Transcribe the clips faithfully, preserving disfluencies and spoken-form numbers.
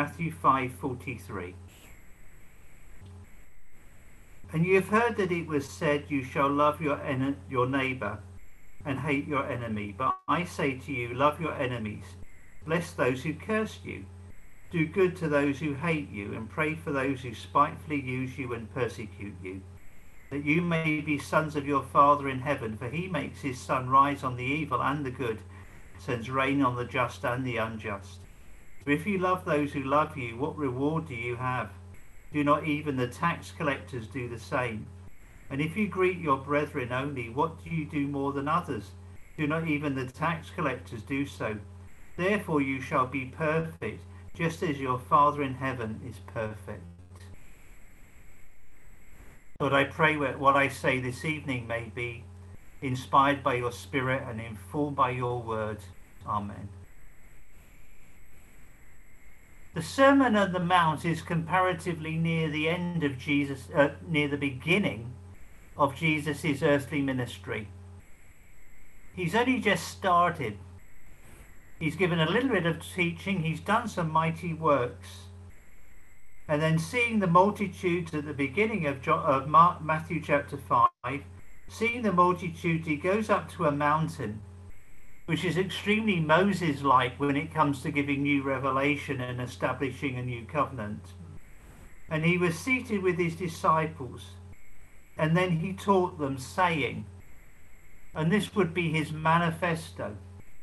Matthew five forty-three. And you have heard that it was said, you shall love your, en your neighbour and hate your enemy. But I say to you, love your enemies. Bless those who curse you. Do good to those who hate you, and pray for those who spitefully use you and persecute you, that you may be sons of your Father in heaven, for he makes his sun rise on the evil and the good, sends rain on the just and the unjust. For if you love those who love you, what reward do you have? Do not even the tax collectors do the same? And if you greet your brethren only, what do you do more than others? Do not even the tax collectors do so? Therefore you shall be perfect, just as your Father in heaven is perfect. Lord, I pray what I say this evening may be inspired by your Spirit and informed by your word. Amen. The Sermon on the Mount is comparatively near the end of Jesus, uh, near the beginning of Jesus' earthly ministry. He's only just started. He's given a little bit of teaching. He's done some mighty works. And then seeing the multitudes at the beginning of, John, of Mark, Matthew chapter five, seeing the multitude, he goes up to a mountain, which is extremely Moses-like when it comes to giving new revelation and establishing a new covenant. And he was seated with his disciples, and then he taught them, saying, and this would be his manifesto.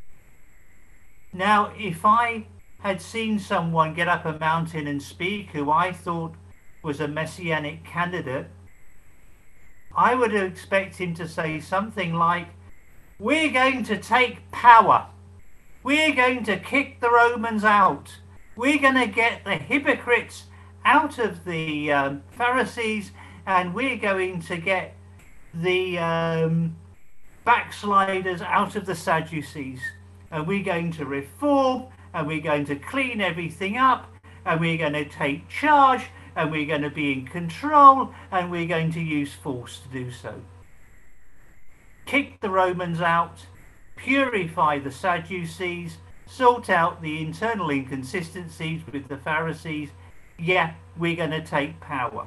Now, if I had seen someone get up a mountain and speak who I thought was a messianic candidate, I would expect him to say something like, we're going to take power. We're going to kick the Romans out. We're going to get the hypocrites out of the um, Pharisees, and we're going to get the um, backsliders out of the Sadducees. And we're going to reform, and we're going to clean everything up, and we're going to take charge, and we're going to be in control, and we're going to use force to do so. Kick the Romans out, purify the Sadducees, sort out the internal inconsistencies with the Pharisees. Yeah, we're going to take power.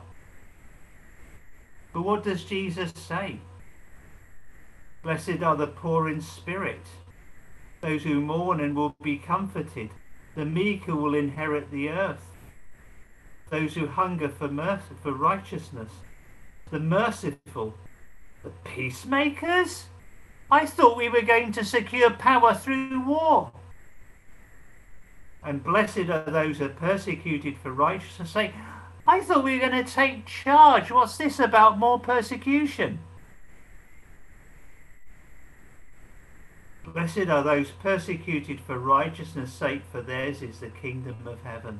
But what does Jesus say? Blessed are the poor in spirit, those who mourn and will be comforted, the meek who will inherit the earth, those who hunger for mercy, for righteousness, the merciful, the peacemakers. I thought we were going to secure power through war. And blessed are those who are persecuted for righteousness' sake. I thought we were going to take charge. What's this about more persecution? Blessed are those persecuted for righteousness' sake, for theirs is the kingdom of heaven.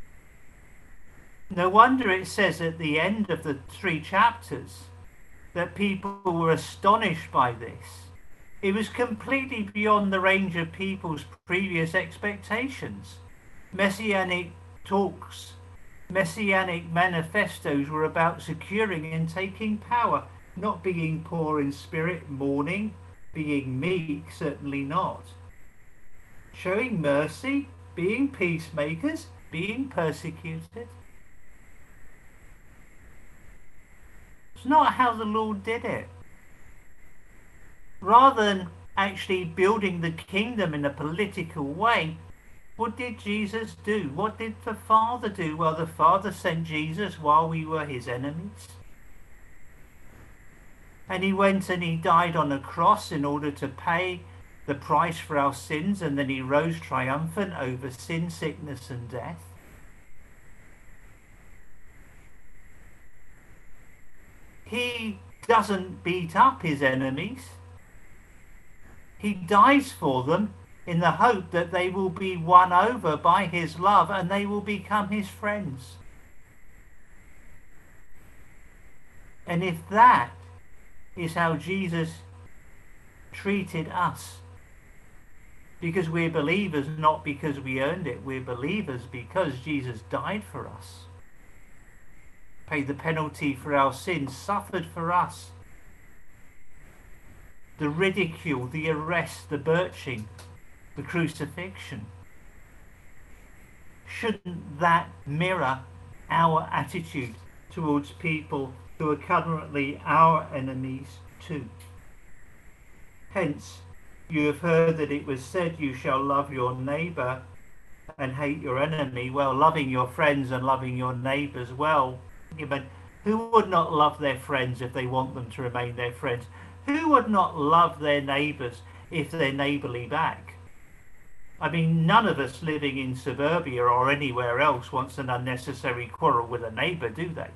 No wonder it says at the end of the three chapters that people were astonished by this. It was completely beyond the range of people's previous expectations. Messianic talks, messianic manifestos were about securing and taking power, not being poor in spirit, mourning, being meek, certainly not. Showing mercy, being peacemakers, being persecuted. It's not how the Lord did it. Rather than actually building the kingdom in a political way, what did Jesus do? What did the Father do? Well, the Father sent Jesus while we were his enemies. And he went and he died on a cross in order to pay the price for our sins, and then he rose triumphant over sin, sickness and death. He doesn't beat up his enemies. He dies for them in the hope that they will be won over by his love and they will become his friends. And if that is how Jesus treated us, because we're believers not because we earned it, we're believers because Jesus died for us, paid the penalty for our sins, suffered for us, the ridicule, the arrest, the birching, the crucifixion. shouldn't that mirror our attitude towards people who are currently our enemies too? Hence, you have heard that it was said, you shall love your neighbour and hate your enemy. Well, loving your friends and loving your neighbours, well, but who would not love their friends if they want them to remain their friends? Who would not love their neighbours if they're neighbourly back? I mean, none of us living in suburbia or anywhere else wants an unnecessary quarrel with a neighbour, do they?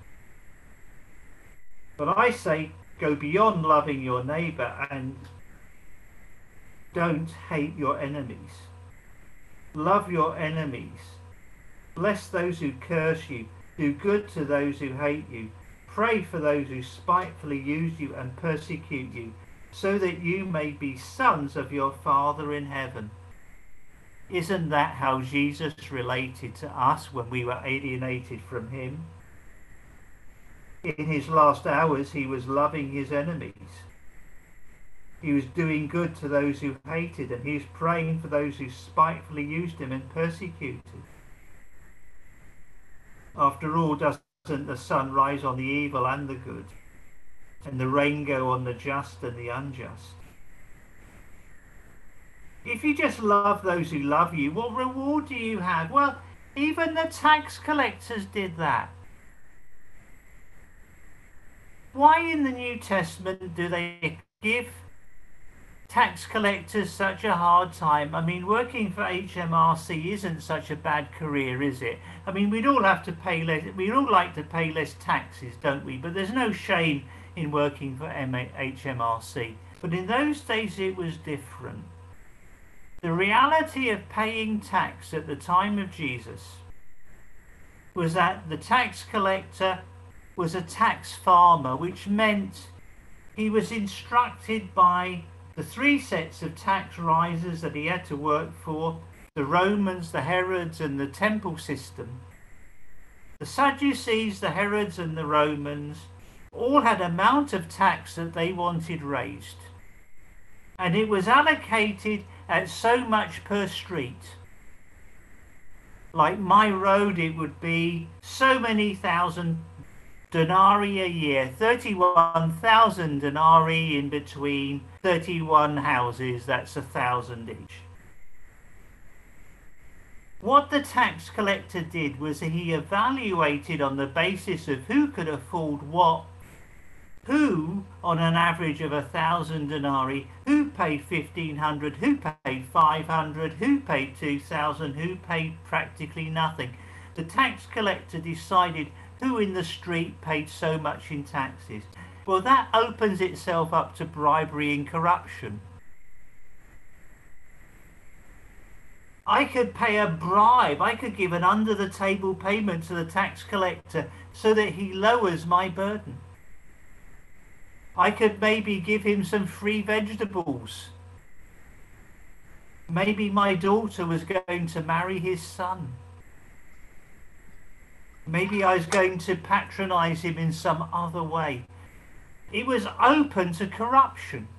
But I say, go beyond loving your neighbour and don't hate your enemies. Love your enemies. Bless those who curse you. Do good to those who hate you. Pray for those who spitefully use you and persecute you, so that you may be sons of your Father in heaven. Isn't that how Jesus related to us when we were alienated from him? In his last hours, he was loving his enemies. He was doing good to those who hated him. He was praying for those who spitefully used him and persecuted. After all, doesn't the sun rise on the evil and the good, and the rain go on the just and the unjust? If you just love those who love you, what reward do you have? Well, even the tax collectors did that. Why in the New Testament do they give tax collectors such a hard time? I mean, working for H M R C isn't such a bad career, is it? I mean, we'd all have to pay less, we'd all like to pay less taxes, don't we? But there's no shame in working for H M R C. But in those days it was different. The reality of paying tax at the time of Jesus was that the tax collector was a tax farmer, which meant he was instructed by the three sets of tax risers that he had to work for, the Romans, the Herods, and the temple system. The Sadducees, the Herods, and the Romans all had an amount of tax that they wanted raised. And it was allocated at so much per street. Like my road, it would be so many thousand denarii a year, thirty-one thousand denarii in between thirty-one houses, that's a thousand each. What the tax collector did was he evaluated on the basis of who could afford what, who on an average of a thousand denarii, who paid fifteen hundred, who paid five hundred, who paid two thousand, who paid practically nothing. The tax collector decided who in the street paid so much in taxes. Well, that opens itself up to bribery and corruption. I could pay a bribe, I could give an under-the-table payment to the tax collector so that he lowers my burden. I could maybe give him some free vegetables. Maybe my daughter was going to marry his son. Maybe I was going to patronize him in some other way. It was open to corruption.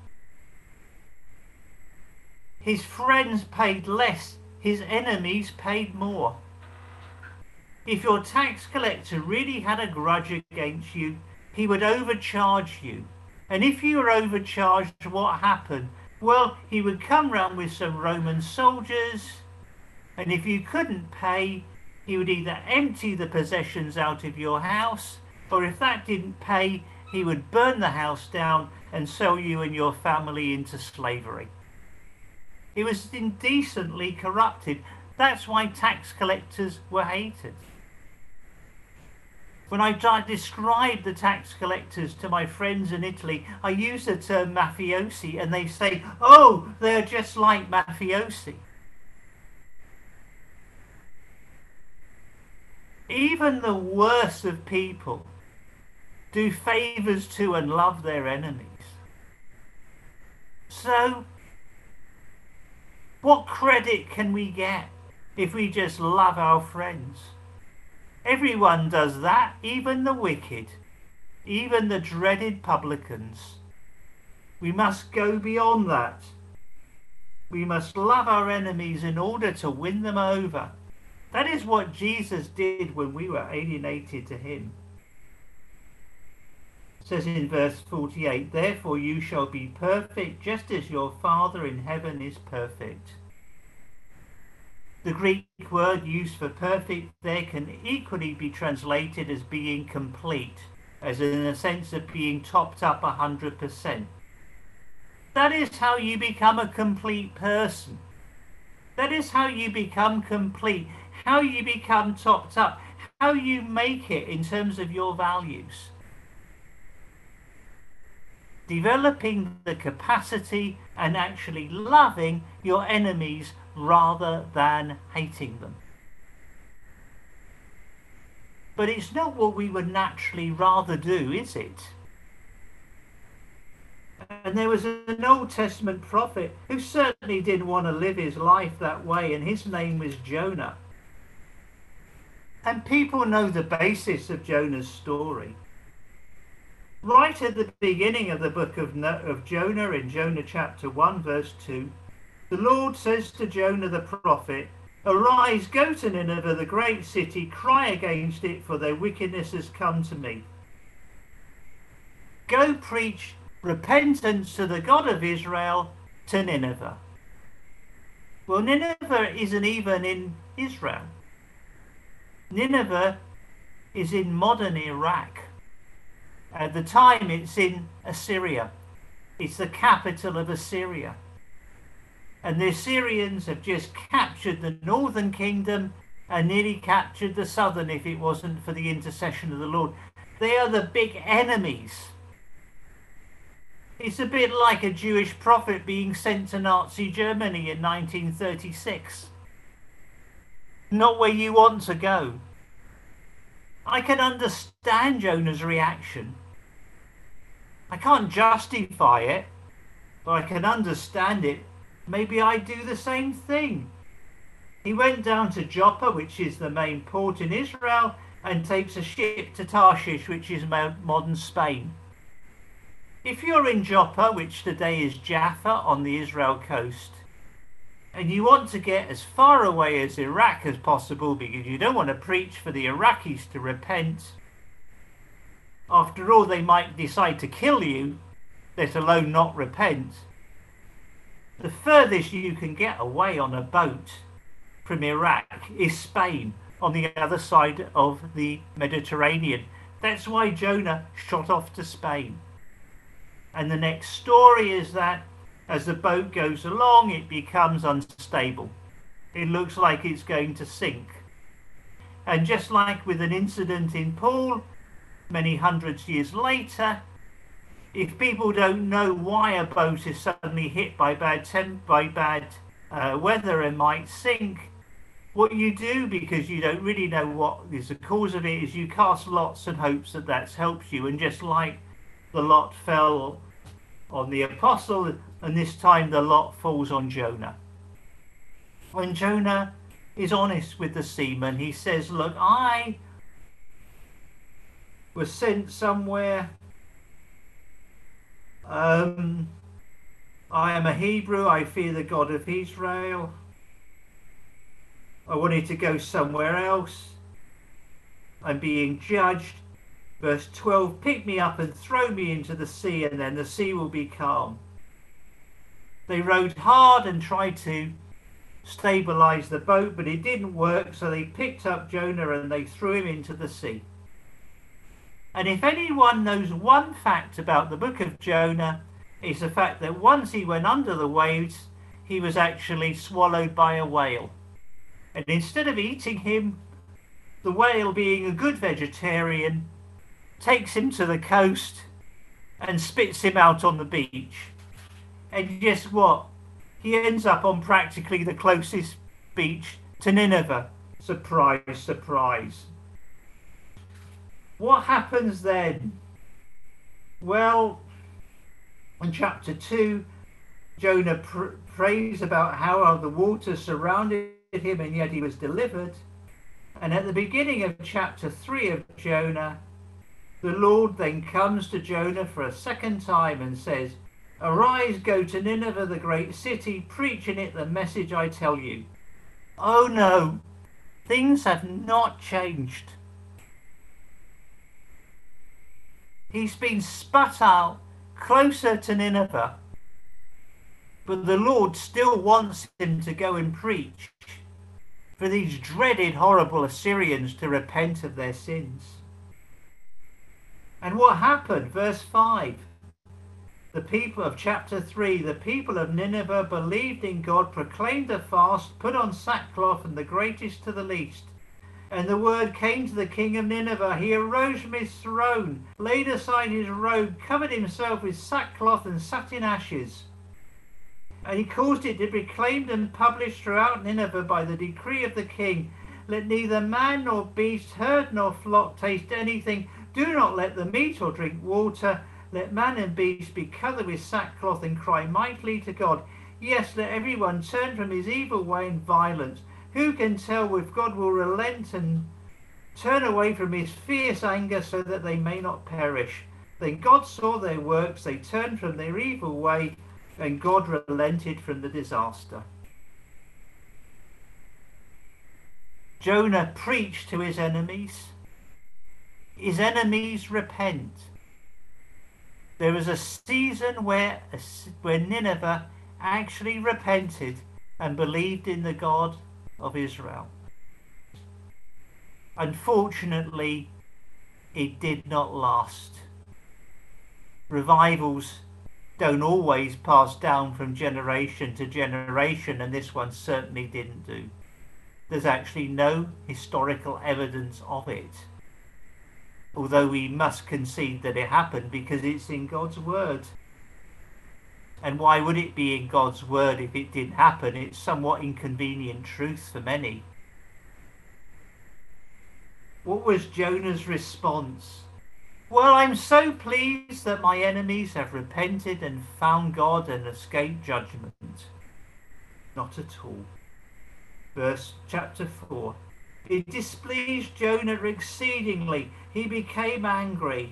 His friends paid less, his enemies paid more. If your tax collector really had a grudge against you, he would overcharge you. And if you were overcharged, what happened? Well, he would come round with some Roman soldiers, and if you couldn't pay, he would either empty the possessions out of your house, or if that didn't pay, he would burn the house down and sell you and your family into slavery. It was indecently corrupted. That's why tax collectors were hated. When I describe the tax collectors to my friends in Italy, I use the term mafiosi, and they say, oh, they're just like mafiosi. Even the worst of people do favours to and love their enemies. So, what credit can we get if we just love our friends? Everyone does that, even the wicked, even the dreaded publicans. We must go beyond that. We must love our enemies in order to win them over. That is what Jesus did when we were alienated to him. It says in verse forty-eight, therefore you shall be perfect just as your Father in heaven is perfect. The Greek word used for perfect there can equally be translated as being complete, as in a sense of being topped up one hundred percent. That is how you become a complete person. That is how you become complete, how you become topped up, how you make it in terms of your values. Developing the capacity and actually loving your enemies rather than hating them. But it's not what we would naturally rather do, is it? And there was an Old Testament prophet who certainly didn't want to live his life that way, and his name was Jonah. And people know the basis of Jonah's story. Right at the beginning of the book of, no of Jonah, in Jonah chapter one, verse two, the Lord says to Jonah the prophet, arise, go to Nineveh, the great city, cry against it, for their wickedness has come to me. Go preach repentance to the God of Israel to Nineveh. Well, Nineveh isn't even in Israel. Nineveh is in modern Iraq. At the time, it's in Assyria. It's the capital of Assyria. And the Assyrians have just captured the northern kingdom and nearly captured the southern if it wasn't for the intercession of the Lord. They are the big enemies. It's a bit like a Jewish prophet being sent to Nazi Germany in nineteen thirty-six. Not where you want to go. I can understand Jonah's reaction. I can't justify it, but I can understand it. Maybe I'd do the same thing. He went down to Joppa, which is the main port in Israel, and takes a ship to Tarshish, which is modern Spain. If you're in Joppa, which today is Jaffa on the Israel coast, and you want to get as far away as Iraq as possible because you don't want to preach for the Iraqis to repent, after all they might decide to kill you, let alone not repent, the furthest you can get away on a boat from Iraq is Spain, on the other side of the Mediterranean. That's why Jonah shot off to Spain. And the next story is that as the boat goes along, it becomes unstable. It looks like it's going to sink. And just like with an incident in Poole, many hundreds of years later, if people don't know why a boat is suddenly hit by bad temp by bad uh, weather and might sink, what you do, because you don't really know what is the cause of it, is you cast lots and hopes that that helps you. And just like the lot fell on the apostle, and this time the lot falls on Jonah. When Jonah is honest with the seaman, he says, look, I was sent somewhere. Um, I am a Hebrew. I fear the God of Israel. I wanted to go somewhere else. I'm being judged. Verse twelve, pick me up and throw me into the sea, and then the sea will be calm. They rowed hard and tried to stabilize the boat, but it didn't work, so they picked up Jonah and they threw him into the sea. And if anyone knows one fact about the book of Jonah, it's the fact that once he went under the waves, he was actually swallowed by a whale. And instead of eating him, the whale, being a good vegetarian, takes him to the coast and spits him out on the beach. And guess what? He ends up on practically the closest beach to Nineveh. Surprise, surprise. What happens then? Well, in chapter two, Jonah pr prays about how the waters surrounded him and yet he was delivered. And at the beginning of chapter three of Jonah, the Lord then comes to Jonah for a second time and says, arise, go to Nineveh, the great city, preach in it the message I tell you. Oh no, things have not changed. He's been spat out closer to Nineveh, but the Lord still wants him to go and preach for these dreaded, horrible Assyrians to repent of their sins. And what happened? Verse five. The people of chapter three, the people of Nineveh believed in God, proclaimed a fast, put on sackcloth, and the greatest to the least. And the word came to the king of Nineveh. He arose from his throne, laid aside his robe, covered himself with sackcloth, and sat in ashes. And he caused it to be proclaimed and published throughout Nineveh by the decree of the king. Let neither man nor beast, herd nor flock taste anything. Do not let them eat or drink water. Let man and beast be covered with sackcloth and cry mightily to God. Yes, let everyone turn from his evil way and violence. Who can tell if God will relent and turn away from his fierce anger so that they may not perish? Then God saw their works, they turned from their evil way, and God relented from the disaster. Jonah preached to his enemies. His enemies repent. There was a season where, where Nineveh actually repented and believed in the God of Israel. Unfortunately, it did not last. Revivals don't always pass down from generation to generation, and this one certainly didn't do. There's actually no historical evidence of it, although we must concede that it happened because it's in God's word. And why would it be in God's word if it didn't happen? It's somewhat inconvenient truth for many. What was Jonah's response? Well, I'm so pleased that my enemies have repented and found God and escaped judgment. Not at all. Verse chapter four. It displeased Jonah exceedingly. He became angry.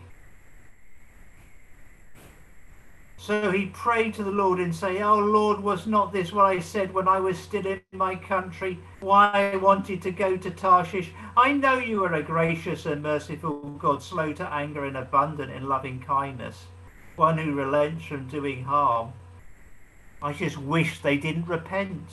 So he prayed to the Lord and said, "Oh Lord, was not this what I said when I was still in my country? Why I wanted to go to Tarshish? I know you are a gracious and merciful God, slow to anger and abundant in loving kindness, one who relents from doing harm. I just wish they didn't repent."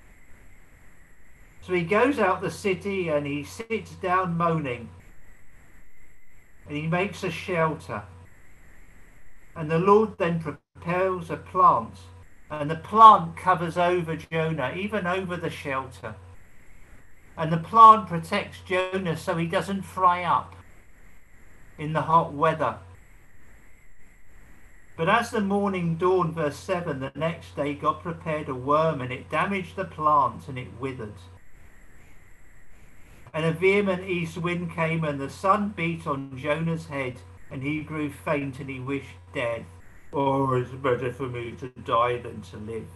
So he goes out the city and he sits down moaning, and he makes a shelter. And the Lord then prepares a plant, and the plant covers over Jonah, even over the shelter. And the plant protects Jonah so he doesn't fry up in the hot weather. But as the morning dawned, verse seven, the next day God prepared a worm, and it damaged the plant, and it withered. And a vehement east wind came, and the sun beat on Jonah's head, and he grew faint, and he wished death. Oh, it's better for me to die than to live.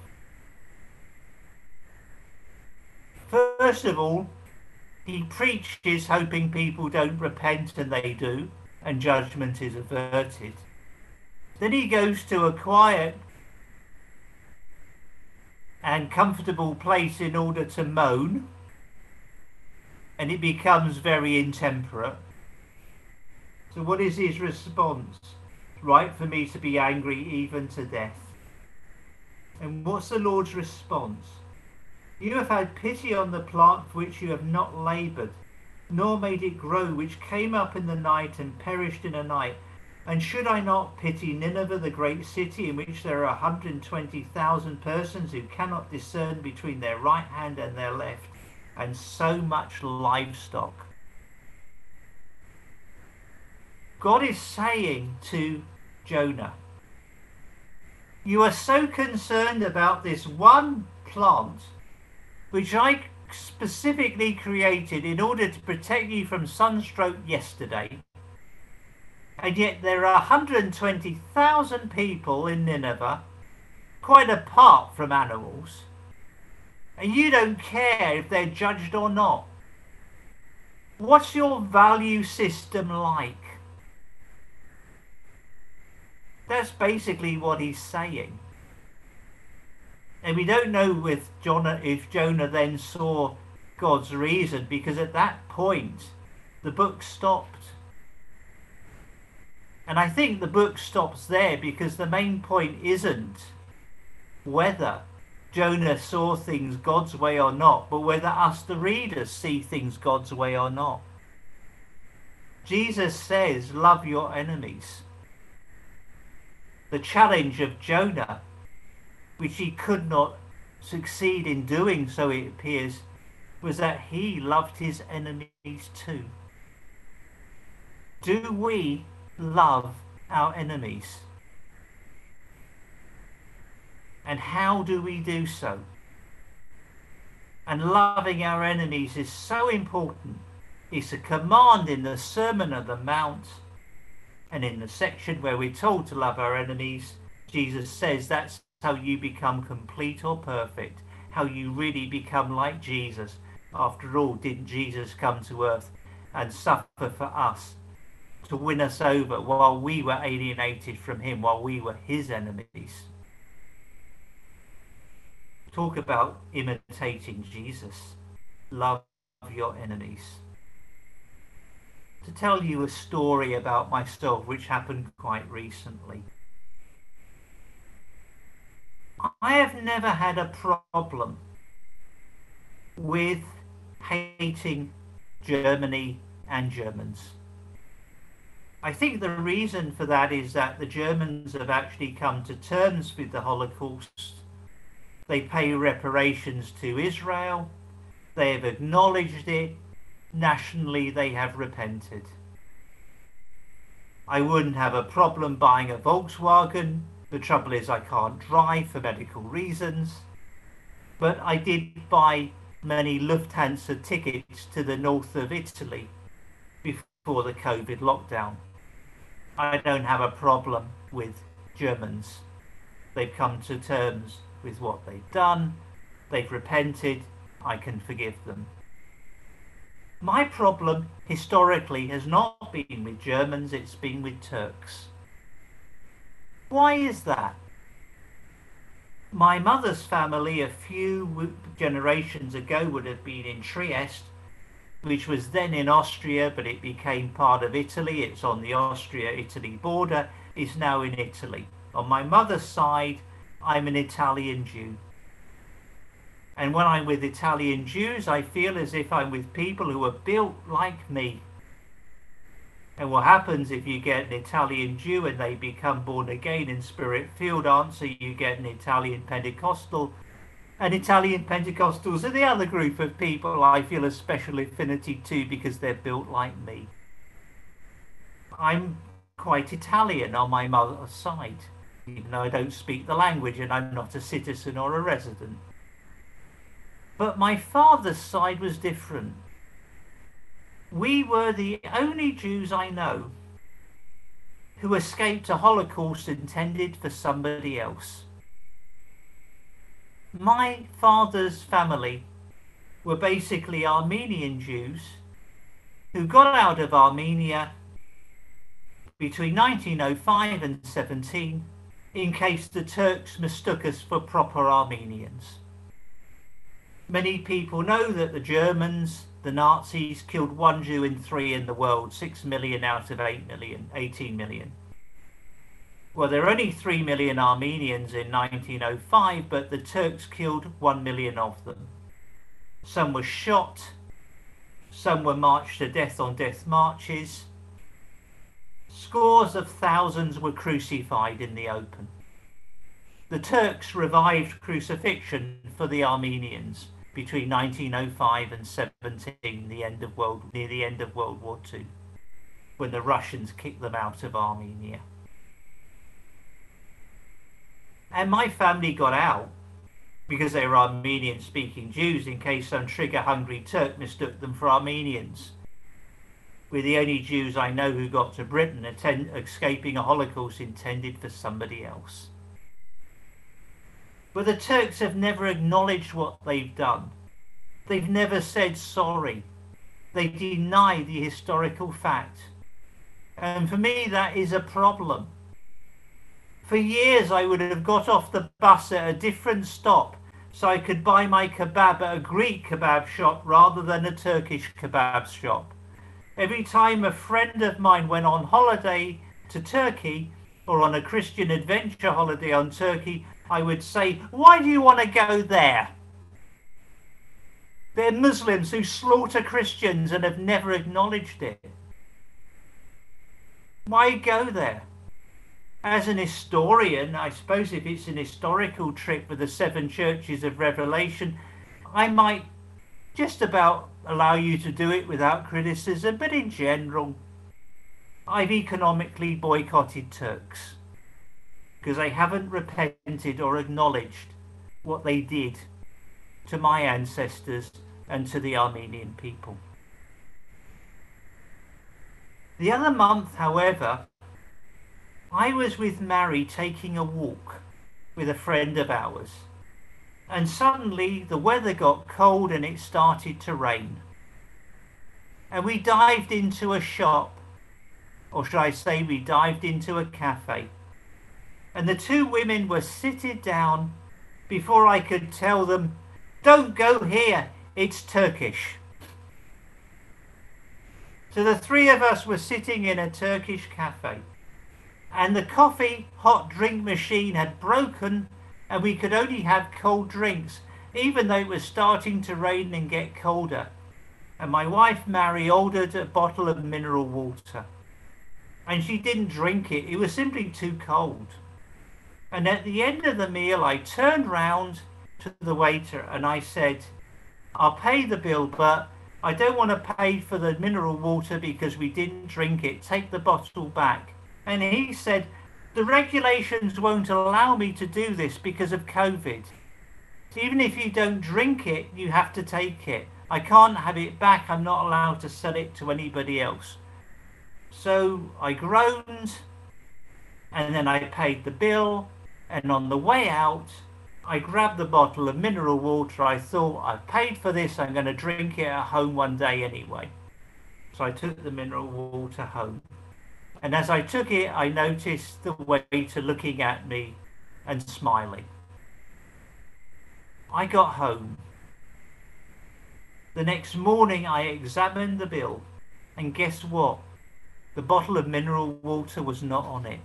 First of all, he preaches hoping people don't repent, and they do, and judgment is averted. Then he goes to a quiet and comfortable place in order to moan, and it becomes very intemperate. So what is his response? Right for me to be angry even to death. And what's the Lord's response? You have had pity on the plant for which you have not laboured, nor made it grow, which came up in the night and perished in a night. And should I not pity Nineveh, the great city, in which there are one hundred twenty thousand persons who cannot discern between their right hand and their left, and so much livestock? God is saying to Jonah, you are so concerned about this one plant, which I specifically created in order to protect you from sunstroke yesterday, and yet there are one hundred twenty thousand people in Nineveh, quite apart from animals, and you don't care if they're judged or not. What's your value system like? That's basically what he's saying. And we don't know with Jonah, if Jonah then saw God's reason, because at that point the book stopped. And I think the book stops there because the main point isn't whether Jonah saw things God's way or not, but whether us, the readers, see things God's way or not. Jesus says, love your enemies. The challenge of Jonah, which he could not succeed in doing, so it appears, was that he loved his enemies too. Do we love our enemies? And how do we do so? And loving our enemies is so important. It's a command in the Sermon on the Mount, and in the section where we're told to love our enemies, Jesus says that's how you become complete or perfect, how you really become like Jesus. After all, didn't Jesus come to earth and suffer for us, to win us over while we were alienated from him, while we were his enemies? Talk about imitating Jesus. Love your enemies. To tell you a story about myself which happened quite recently. I have never had a problem with hating Germany and Germans. I think the reason for that is that the Germans have actually come to terms with the Holocaust. They pay reparations to Israel. They have acknowledged it. Nationally, they have repented. I wouldn't have a problem buying a Volkswagen. The trouble is I can't drive for medical reasons. But I did buy many Lufthansa tickets to the north of Italy before the COVID lockdown. I don't have a problem with Germans. They've come to terms with what they've done. They've repented. I can forgive them. My problem historically has not been with Germans, it's been with Turks. Why is that? My mother's family a few generations ago would have been in Trieste, which was then in Austria, but it became part of Italy. It's on the Austria-Italy border. It's now in Italy. On my mother's side, I'm an Italian Jew. And when I'm with Italian Jews, I feel as if I'm with people who are built like me. And what happens if you get an Italian Jew and they become born again and spirit-filled? Answer, you get an Italian Pentecostal. And Italian Pentecostals are the other group of people I feel a special affinity to because they're built like me. I'm quite Italian on my mother's side, even though I don't speak the language and I'm not a citizen or a resident. But my father's side was different. We were the only Jews I know who escaped a Holocaust intended for somebody else. My father's family were basically Armenian Jews who got out of Armenia between nineteen oh five and seventeen in case the Turks mistook us for proper Armenians. Many people know that the Germans, the Nazis, killed one Jew in three in the world, six million out of eight million, eighteen million. Well, there were only three million Armenians in nineteen oh five, but the Turks killed one million of them. Some were shot, some were marched to death on death marches. Scores of thousands were crucified in the open. The Turks revived crucifixion for the Armenians between nineteen oh five and seventeen, the end of World, near the end of World War Two, when the Russians kicked them out of Armenia. And my family got out because they were Armenian-speaking Jews in case some trigger-hungry Turk mistook them for Armenians. We're the only Jews I know who got to Britain attend, escaping a Holocaust intended for somebody else. But the Turks have never acknowledged what they've done. They've never said sorry. They deny the historical fact. And for me, that is a problem. For years, I would have got off the bus at a different stop so I could buy my kebab at a Greek kebab shop rather than a Turkish kebab shop. Every time a friend of mine went on holiday to Turkey or on a Christian adventure holiday on Turkey, I would say, "Why do you want to go there? They're Muslims who slaughter Christians and have never acknowledged it. Why go there?" As an historian, I suppose if it's an historical trip with the seven churches of Revelation, I might just about allow you to do it without criticism, but in general, I've economically boycotted Turks because they haven't repented or acknowledged what they did to my ancestors and to the Armenian people. The other month, however, I was with Mary taking a walk with a friend of ours, and suddenly the weather got cold and it started to rain. And we dived into a shop, or should I say we dived into a cafe, and the two women were seated down before I could tell them, "Don't go here, it's Turkish." So the three of us were sitting in a Turkish cafe, and the coffee hot drink machine had broken and we could only have cold drinks, even though it was starting to rain and get colder. And my wife Mary ordered a bottle of mineral water, and she didn't drink it. It was simply too cold. And at the end of the meal, I turned round to the waiter and I said, "I'll pay the bill, but I don't want to pay for the mineral water because we didn't drink it. Take the bottle back." And he said, "The regulations won't allow me to do this because of COVID. So even if you don't drink it, you have to take it. I can't have it back. I'm not allowed to sell it to anybody else." So I groaned, and then I paid the bill. And on the way out, I grabbed the bottle of mineral water. I thought, I've paid for this. I'm going to drink it at home one day anyway. So I took the mineral water home. And as I took it, I noticed the waiter looking at me and smiling. I got home. The next morning, I examined the bill. And guess what? The bottle of mineral water was not on it.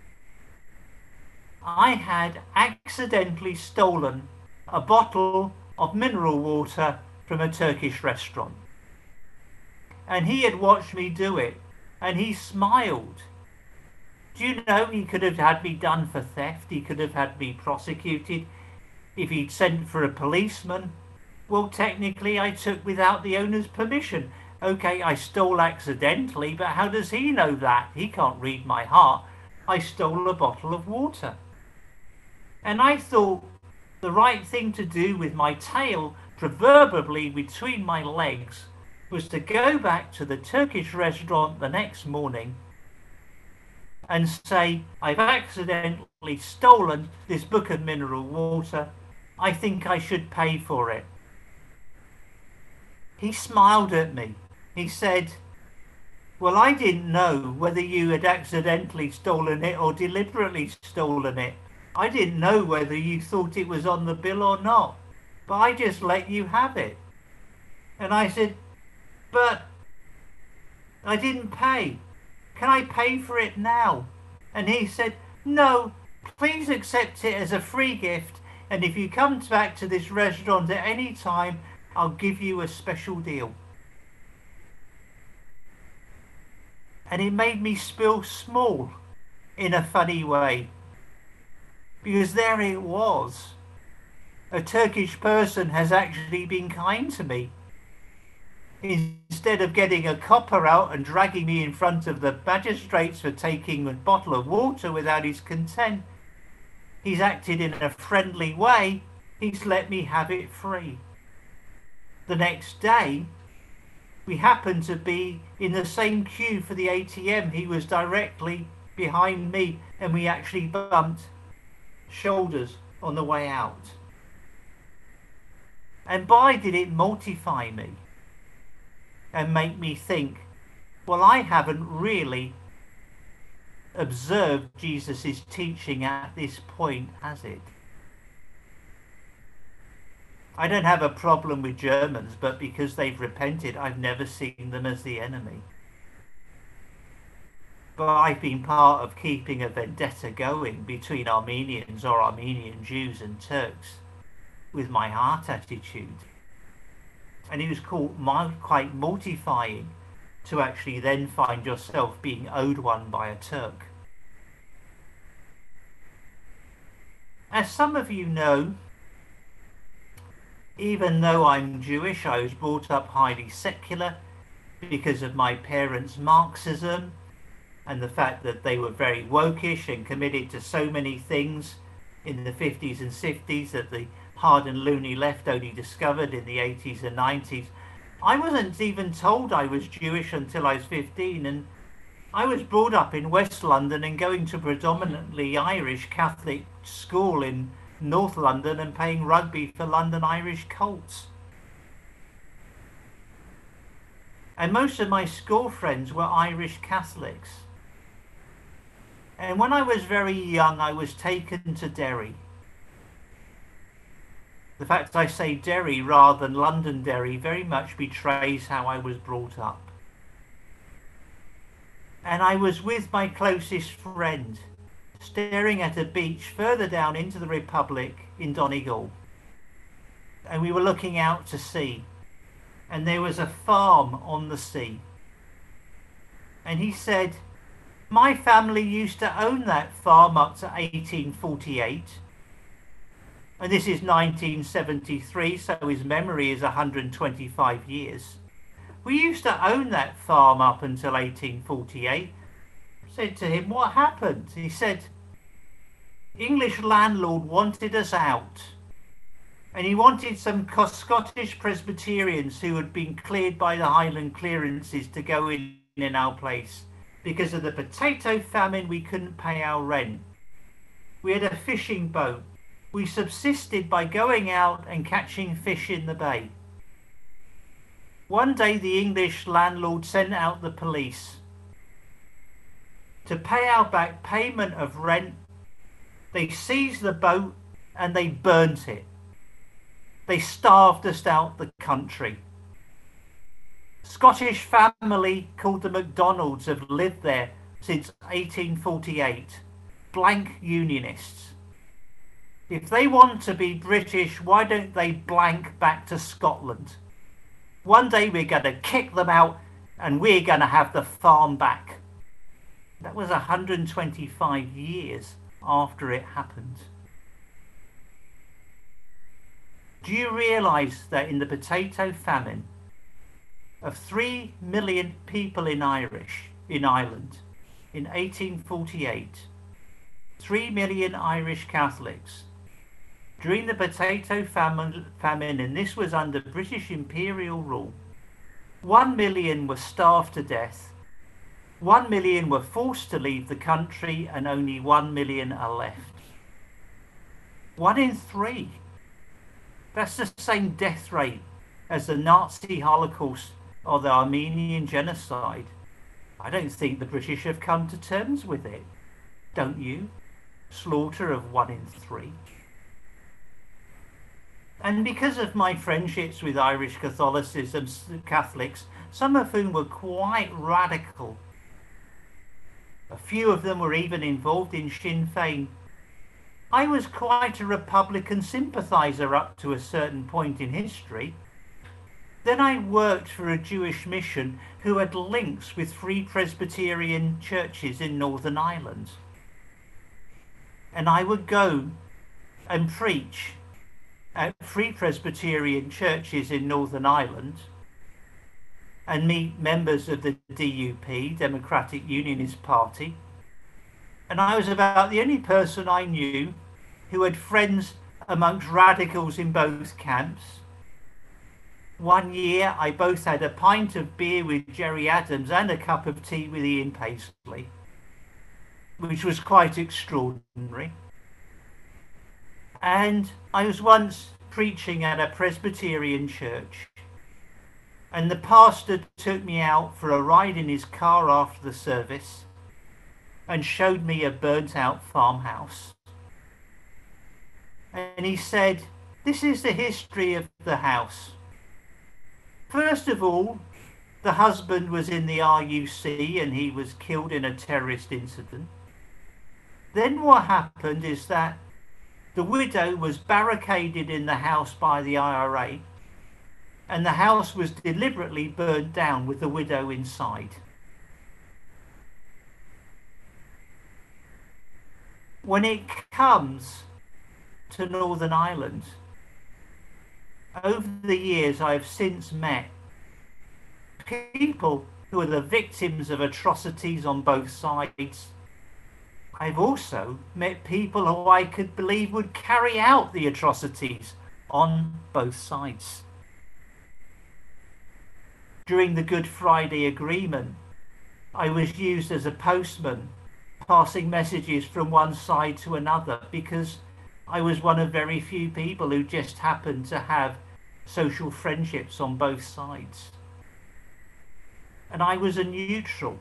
I had accidentally stolen a bottle of mineral water from a Turkish restaurant. And he had watched me do it, and he smiled. Do you know, he could have had me done for theft. He could have had me prosecuted if he'd sent for a policeman. Well, technically, I took without the owner's permission. Okay, I stole accidentally, but how does he know that? He can't read my heart. I stole a bottle of water. And I thought the right thing to do with my tail proverbially between my legs was to go back to the Turkish restaurant the next morning and say, "I've accidentally stolen this book of mineral water. I think I should pay for it." He smiled at me. He said, "Well, I didn't know whether you had accidentally stolen it or deliberately stolen it. I didn't know whether you thought it was on the bill or not, but I just let you have it." And I said, "But I didn't pay. Can I pay for it now?" And he said, "No, please accept it as a free gift. And if you come back to this restaurant at any time, I'll give you a special deal." And it made me feel small in a funny way. Because there it was. A Turkish person has actually been kind to me. Instead of getting a copper out and dragging me in front of the magistrates for taking a bottle of water without his consent, he's acted in a friendly way. He's let me have it free. The next day, we happened to be in the same queue for the A T M. He was directly behind me, and we actually bumped shoulders on the way out. And boy, did it mortify me and make me think, well, I haven't really observed Jesus' teaching at this point, has it? I don't have a problem with Germans, but because they've repented, I've never seen them as the enemy. But I've been part of keeping a vendetta going between Armenians or Armenian Jews and Turks with my heart attitude. And it was quite mortifying to actually then find yourself being owed one by a Turk. As some of you know, even though I'm Jewish, I was brought up highly secular because of my parents' Marxism and the fact that they were very wokish and committed to so many things in the fifties and sixties that the hard and loony left only discovered in the eighties and nineties. I wasn't even told I was Jewish until I was fifteen, and I was brought up in West London and going to predominantly Irish Catholic school in North London and playing rugby for London Irish Colts. And most of my school friends were Irish Catholics. And when I was very young, I was taken to Derry. The fact I say Derry rather than Londonderry very much betrays how I was brought up. And I was with my closest friend, staring at a beach further down into the Republic in Donegal. And we were looking out to sea. And there was a farm on the sea. And he said, my family used to own that farm up to eighteen forty-eight. And this is nineteen seventy-three, so his memory is one hundred twenty-five years. We used to own that farm up until eighteen forty-eight. I said to him, what happened? He said, English landlord wanted us out. And he wanted some Scottish Presbyterians who had been cleared by the Highland clearances to go in in our place. Because of the potato famine, we couldn't pay our rent. We had a fishing boat. We subsisted by going out and catching fish in the bay. One day the English landlord sent out the police to pay our back payment of rent. They seized the boat and they burnt it. They starved us out the country. Scottish family called the MacDonalds have lived there since eighteen forty-eight. Blank unionists. If they want to be British, why don't they blank back to Scotland? One day we're going to kick them out and we're going to have the farm back. That was one hundred twenty-five years after it happened. Do you realise that in the potato famine of three million people in Irish, in Ireland, in eighteen forty-eight, three million Irish Catholics, during the potato famine, famine, and this was under British imperial rule, one million were starved to death, one million were forced to leave the country, and only one million are left. One in three. That's the same death rate as the Nazi Holocaust or the Armenian genocide. I don't think the British have come to terms with it. Don't you? Slaughter of one in three. And because of my friendships with Irish Catholicism, Catholics, some of whom were quite radical, a few of them were even involved in Sinn Féin, I was quite a Republican sympathiser up to a certain point in history. Then I worked for a Jewish mission who had links with Free Presbyterian churches in Northern Ireland. And I would go and preach at Free Presbyterian churches in Northern Ireland and meet members of the D U P, Democratic Unionist Party. And I was about the only person I knew who had friends amongst radicals in both camps. One year I both had a pint of beer with Gerry Adams and a cup of tea with Ian Paisley, which was quite extraordinary. And I was once preaching at a Presbyterian church, and the pastor took me out for a ride in his car after the service and showed me a burnt out farmhouse. And he said, This is the history of the house. First of all, the husband was in the R U C and he was killed in a terrorist incident. Then what happened is that the widow was barricaded in the house by the I R A, and the house was deliberately burned down with the widow inside. When it comes to Northern Ireland, over the years I've since met people who are the victims of atrocities on both sides. I've also met people who I could believe would carry out the atrocities on both sides. During the Good Friday Agreement, I was used as a postman, passing messages from one side to another, because I was one of very few people who just happened to have social friendships on both sides. And I was a neutral.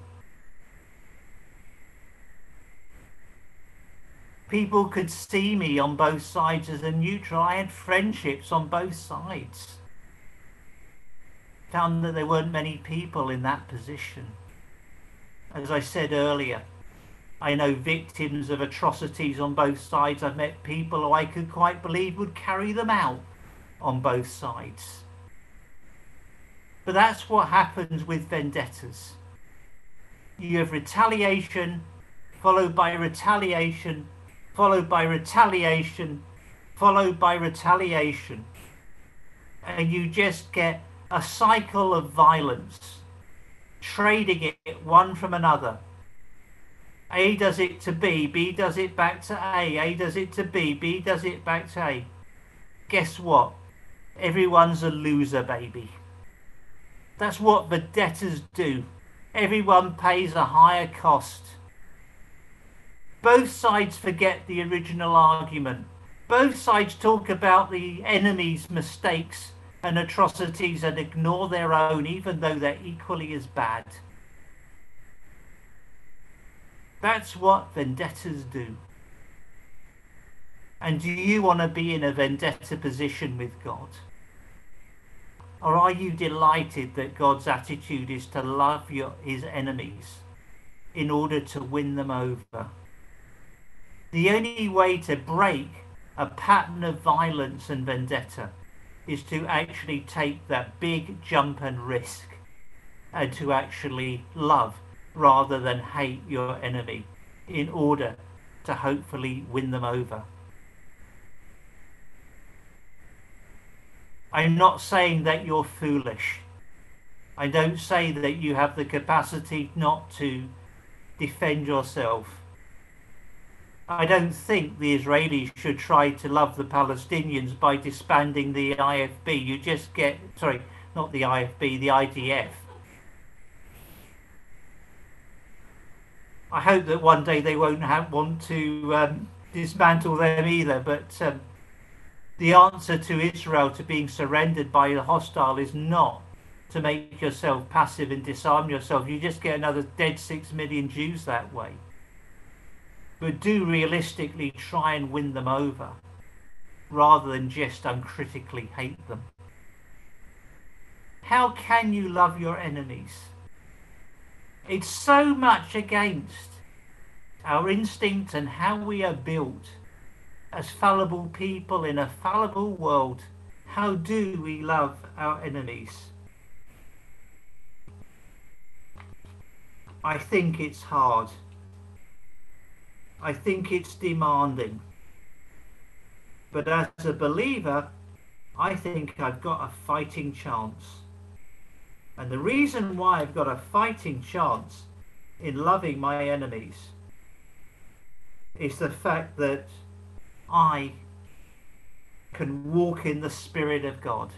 People could see me on both sides as a neutral. I had friendships on both sides. Found that there weren't many people in that position. As I said earlier, I know victims of atrocities on both sides. I've met people who I could quite believe would carry them out on both sides. But that's what happens with vendettas. You have retaliation, followed by retaliation, followed by retaliation, followed by retaliation. And you just get a cycle of violence, trading it one from another. A does it to B, B does it back to A, A does it to B, B does it back to A. Guess what? Everyone's a loser, baby. That's what vendettas do. Everyone pays a higher cost. Both sides forget the original argument. Both sides talk about the enemy's mistakes and atrocities and ignore their own, even though they're equally as bad. That's what vendettas do. And do you want to be in a vendetta position with God? Or are you delighted that God's attitude is to love your, his enemies in order to win them over? The only way to break a pattern of violence and vendetta is to actually take that big jump and risk, and to actually love rather than hate your enemy in order to hopefully win them over. I'm not saying that you're foolish. I don't say that you have the capacity not to defend yourself. I don't think the Israelis should try to love the Palestinians by disbanding the I F B. You just get, sorry, not the I F B, the I D F. I hope that one day they won't have, want to um, dismantle them either, but um, the answer to Israel to being surrendered by the hostile is not to make yourself passive and disarm yourself. You just get another dead six million Jews that way. But do realistically try and win them over, rather than just uncritically hate them. How can you love your enemies? It's so much against our instinct and how we are built as fallible people in a fallible world. How do we love our enemies? I think it's hard. I think it's demanding. But as a believer, I think I've got a fighting chance. And the reason why I've got a fighting chance in loving my enemies is the fact that I can walk in the Spirit of God.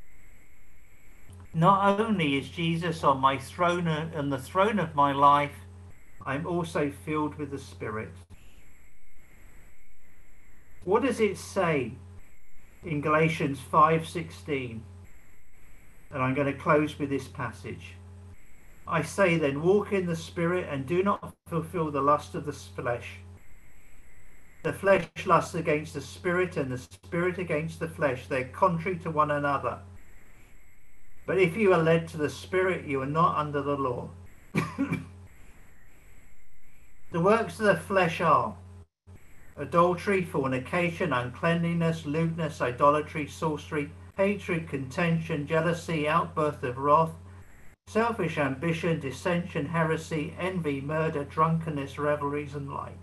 Not only is Jesus on my throne, on the throne of my life, I'm also filled with the Spirit. What does it say in Galatians five sixteen? And I'm going to close with this passage. I say then, walk in the Spirit and do not fulfill the lust of the flesh. The flesh lusts against the spirit, and the spirit against the flesh. They're contrary to one another. But if you are led to the Spirit, you are not under the law. The works of the flesh are adultery, fornication, uncleanliness, lewdness, idolatry, sorcery, hatred, contention, jealousy, outburst of wrath, selfish ambition, dissension, heresy, envy, murder, drunkenness, revelries, and like.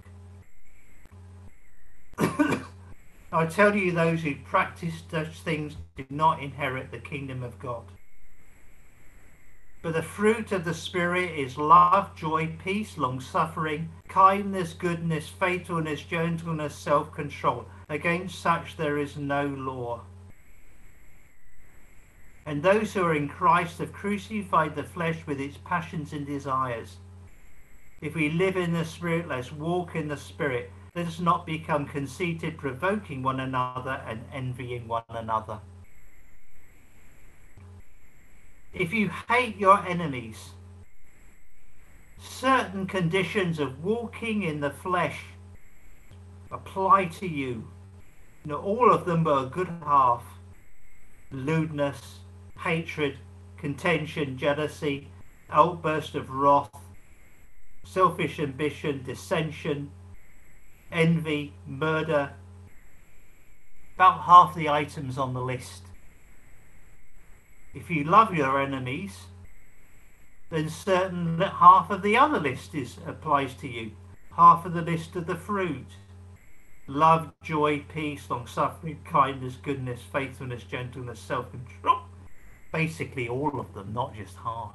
I tell you, those who practice such things do not inherit the kingdom of God. But the fruit of the Spirit is love, joy, peace, long-suffering, kindness, goodness, faithfulness, gentleness, self-control. Against such there is no law. And those who are in Christ have crucified the flesh with its passions and desires. If we live in the Spirit, let's walk in the Spirit. Let us not become conceited, provoking one another and envying one another. If you hate your enemies, certain conditions of walking in the flesh apply to you. Not all of them, but a good half. Lewdness, hatred, contention, jealousy, outburst of wrath, selfish ambition, dissension, envy, murder. About half the items on the list. If you love your enemies, then certain half of the other list is applies to you. Half of the list of the fruit. Love, joy, peace, long-suffering, kindness, goodness, faithfulness, gentleness, self-control. Basically all of them, not just half.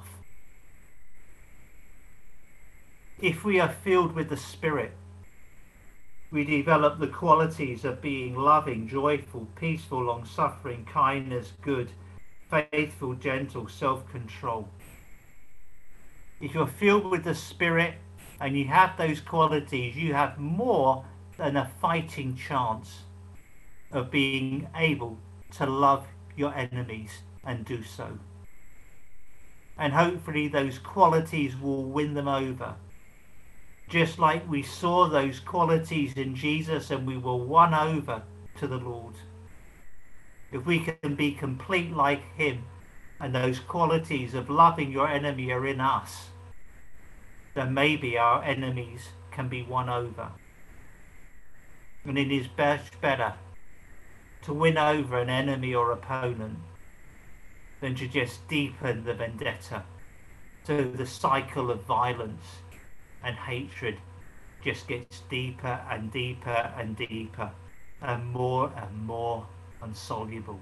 If we are filled with the Spirit, we develop the qualities of being loving, joyful, peaceful, long-suffering, kindness, good, faithful, gentle, self-control. If you're filled with the Spirit and you have those qualities, you have more than a fighting chance of being able to love your enemies and do so. And hopefully those qualities will win them over. Just like we saw those qualities in Jesus and we were won over to the Lord. If we can be complete like him and those qualities of loving your enemy are in us, then maybe our enemies can be won over. And it is best better to win over an enemy or opponent than to just deepen the vendetta. So the cycle of violence and hatred just gets deeper and deeper and deeper and more and more insoluble.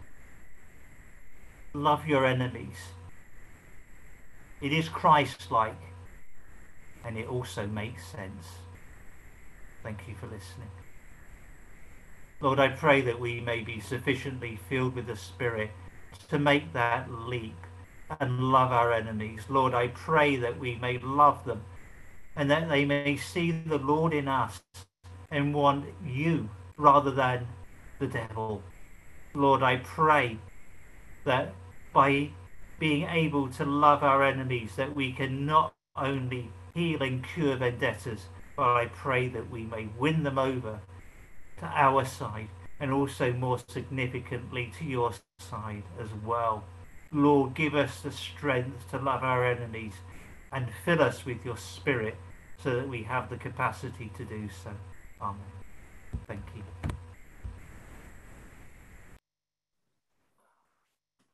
Love your enemies. It is Christ-like and it also makes sense. Thank you for listening. Lord, I pray that we may be sufficiently filled with the Spirit to make that leap and love our enemies. Lord, I pray that we may love them and that they may see the Lord in us and want you rather than the devil. Lord, I pray that by being able to love our enemies, that we can not only heal and cure vendettas, but I pray that we may win them over to our side and also more significantly to your side as well. Lord, give us the strength to love our enemies and fill us with your Spirit so that we have the capacity to do so. Amen. Thank you.